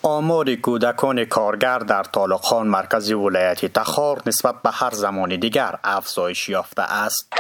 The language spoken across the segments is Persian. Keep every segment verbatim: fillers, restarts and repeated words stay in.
آمار کودکان کارگر در طالقان مرکز ولایت تخار نسبت به هر زمان دیگر افزایش یافته است.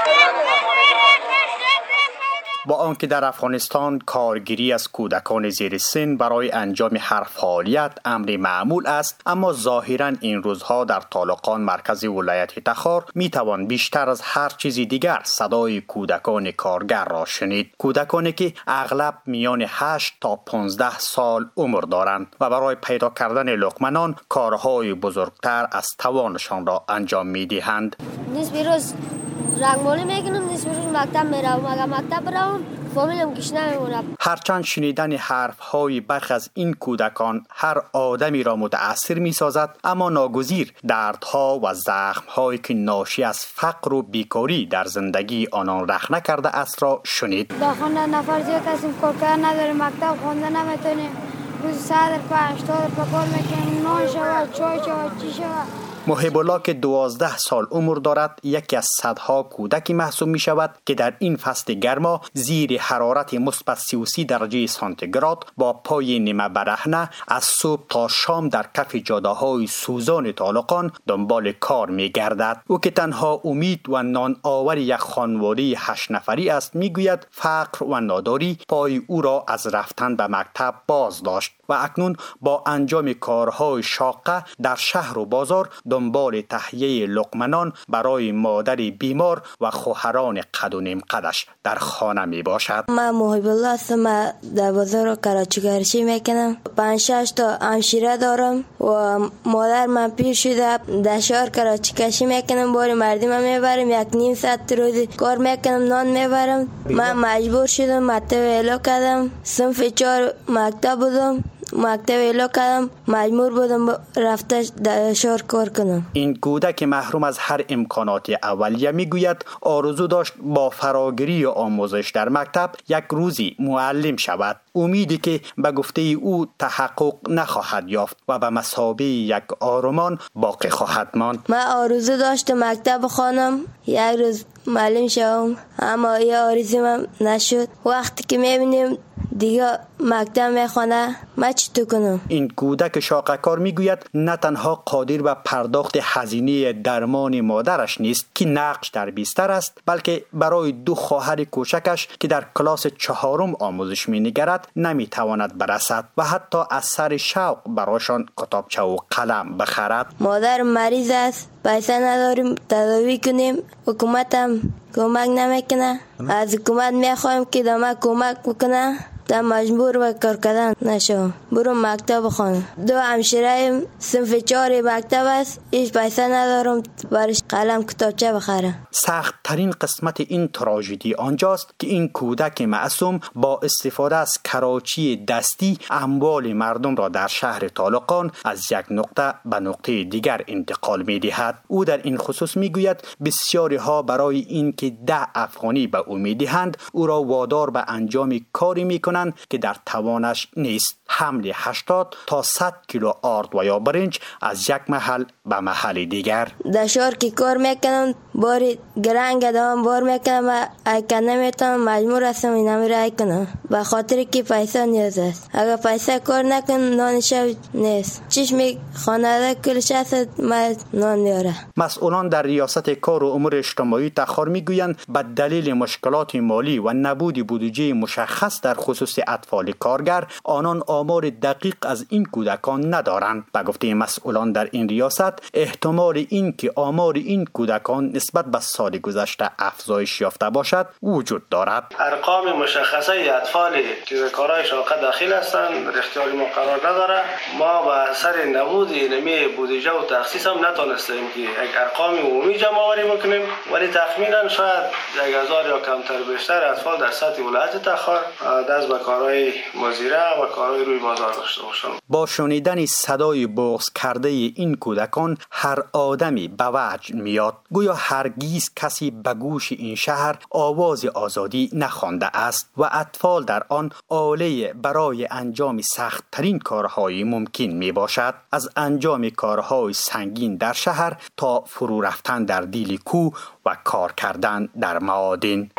با آنکه در افغانستان کارگیری از کودکان زیر سن برای انجام هر فعالیت امر معمول است، اما ظاهراً این روزها در طالقان مرکز ولایت تخار می توان بیشتر از هر چیزی دیگر صدای کودکان کارگر را شنید. کودکانی که اغلب میان هشت تا پانزده سال عمر دارند و برای پیدا کردن لقمه‌نان کارهای بزرگتر از توانشان را انجام می دهند. نیست بیروز رنگمالی میکنم، نیست بیروز مکتب میروم، اگر مکتب بروم فامیلم گیش نمیمونم. هرچند شنیدن حرفهای برخی از این کودکان هر آدمی را متأثر می سازد، اما ناگزیر دردها و زخمهایی که ناشی از فقر و بیکاری در زندگی آنان رخنه کرده است را شنید. با خانه نفر زیاد کسی کار کردن نداره، مکتب خونده نمیتونیم، روز صدر پنج تا پکار میکنیم، نان شود، چای شود، چی شود. محب الله که دوازده سال عمر دارد یکی از صدها کودکی محسوب می شود که در این فصل گرما زیر حرارت مثبت سی و سه درجه سانتیگراد با پای نیمه برهنه از صبح تا شام در کف جاده های سوزان طالقان دنبال کار می گردد. او که تنها امید و نان آور یک خانواده هشت نفری است می گوید فقر و ناداری پای او را از رفتن به مکتب باز داشت و اکنون با انجام کارهای شاقه در شهر و بازار دنبال تهیه لقمه‌نان برای مادر بیمار و خواهران قد و نیم قدش در خانه می باشد. من محب الله هستم، در بازار کراچی‌گرشی میکنم. پنج شش تا همشیره دارم و مادر من پیر شده، در شهر کراچی کشی میکنم، باری مردم میبرم، یک نیم ساعت روزی کار میکنم، نان میبرم. من مجبور شدم مکتب اعلا کردم، صنف چهار مکتب بودم، مکتب اعلا کردم، مجبور بودم رفته در شهر کار کنم. این کودک محروم از هر امکانات اولیه میگوید آرزو داشت با فراگیری و آموزش در مکتب یک روزی معلم شود، امیدی که به گفته او تحقق نخواهد یافت و به مثابه یک آرمان باقی خواهد ماند. من آرزو داشتم مکتب بخوانم، یک روز معلم شوم، اما این آرزو من نشد. وقتی که میبینیم دیگه مکتب میخوانه، من چطور کنم؟ این کودک شاقه‌کار میگوید نه تنها قادر به پرداخت هزینه درمان مادرش نیست که نقش در بیستر است، بلکه برای دو خواهر کوچکش که در کلاس چهارم آموزش مینگرد نمیتواند برسد و حتی از سر شوق برایشان کتابچه و قلم بخرد. مادر مریض است، پیسه نداریم تداوی کنیم، حکومتم کمک نمیکنه. از حکومت میخوایم که دامه کمک بکنه تا مجبور به کار کردن نشم، برو مکتب بخوانم. دو همشیره صنف چهار مکتب است، هیچ پیسه ندارم برش قلم کتابچه بخرم. سخت ترین قسمت این تراژدی آنجاست که این کودک معصوم با استفاده از کراچی دستی اموال مردم را در شهر طالقان از یک نقطه به نقطه دیگر انتقال می دهد. او در این خصوص می گوید بسیاری ها برای این که ده افغانی به او می دهند او را وادار به انجام کاری می کنند که در توانش نیست. حمل هشتاد تا صد کیلو آرد و یا برنج از یک محل به محل دیگر. در شهر که کار میکنم باری گرنگ دام بار میکنم و اگر نمیتونم مجبور هستم این همه رای کنم به خاطر که پیسه نیاز است. اگر پیسه کار نکن نان شب نیست. چشم خانواده کلش هست من نان میاره. مسئولان در ریاست کار و امور اجتماعی تخار میگویند به دلیل مشکلات مالی و نبود بودجه مشخص در خصوص اطفال کارگر آنان آمار دقیق از این کودکان ندارند. به گفته مسئولان در این ریاست احتمال این که آمار این کودکان نسبت به سال گذشته افزایش یافته باشد وجود دارد. ارقام مشخصه اطفالی که به کارهای شاقه داخل هستند اختیاری ما قرار نداره. ما با اثر نبود نمی بودجه و تخصیص هم نتونستیم که یک ارقام عمومی جمع آوری بکنیم، ولی تخمینا شاید یک هزار یا کمتر بیشتر اطفال در سطح ولایت تخار دست به کارهای مزیره و کارهای روی بازار داشته باشند. با شنیدن صدای بغض کرده این کودکان هر آدمی به وجد میاد، گویا هرگز کسی به گوش این شهر آواز آزادی نخوانده است و اطفال در آن آله برای انجام سخت ترین کارهای ممکن می باشد، از انجام کارهای سنگین در شهر تا فرو رفتن در دیل کوه و کار کردن در معادن.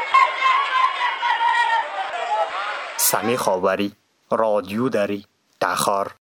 سمی خاوری، رادیو دری، تخار.